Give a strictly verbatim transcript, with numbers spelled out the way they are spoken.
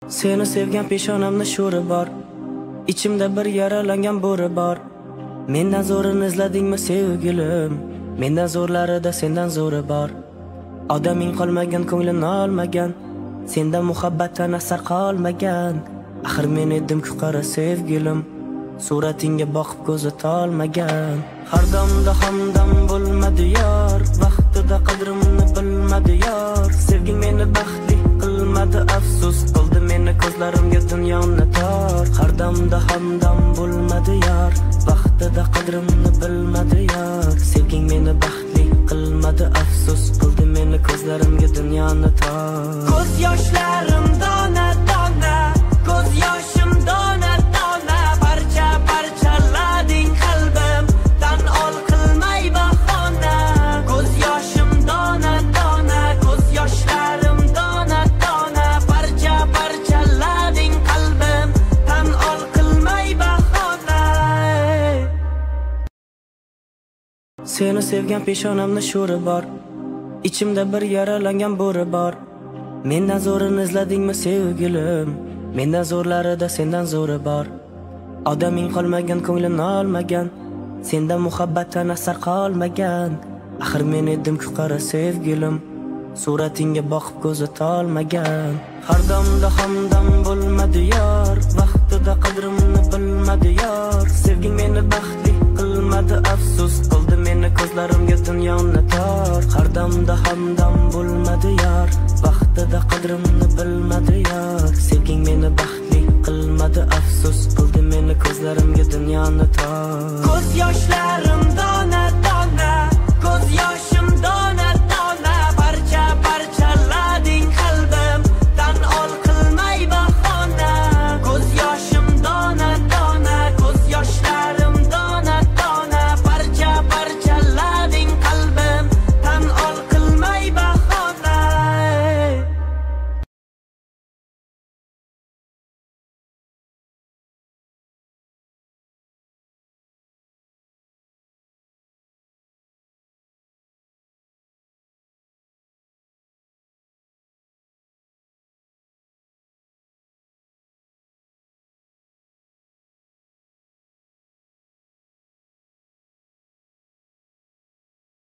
Seni sevgan peshonamda sho'ri bor, ichimda bir yaralangan bo'ri bor. Mendan zo'rini izladingmi sevgilim? Mendan zo'rlarida sendan zo'ri bor. Odaming qolmagan, ko'nglimni olmagan, sendan muhabbatdan asar qolmagan. Axir men edim-ku qara sevgilim, suratingga boqib ko'zi tolmagan. Har damda hamdam bo'lmadi yor, vaqtida qadrimni bilmadi yor. Sevging meni baxtli qilmadi, afsus qildi meni ko'zlarimga dunyoni tor. Har damda hamdam bo'lmadi yor, vaqtida qadrimni bilmadi yor. Sevging meni baxtli qilmadi, afsus qildi meni ko'zlarimga dunyoni tor. Ko'z yoshlarim dona dona, ko'z yoshim dona dona, parcha parchalading qalbim, tan ol qilmay bahona. Ko'z yoshim dona dona, ko'z yoshlarim dona dona, parcha parchalading qalbim, tan ol qilmay bahona. Seni sevgan peshonamda sho'ri bor, ichimda bir yaralangan bo'ri bor. Mendan zo'rini izladingmi sevgilim? Mendan zo'rlarida sendan zo'ri bor. Odaming qolmagan, ko'nglimni olmagan, sendan muhabbatdan asar qolmagan. Axir men edim-ku qara sevgilim, suratingga boqib ko'zi tolmagan. Har damda hamdam bo'lmadi yor, vaqtida qadrimni bilmadi yor. Sevging meni baxtli qilmadi, afsus qildi meni ko'zlarimga dunyoni tor. Har damda hamdam bo'lmadi yor, vaqtida qadrimni bilmadi yor.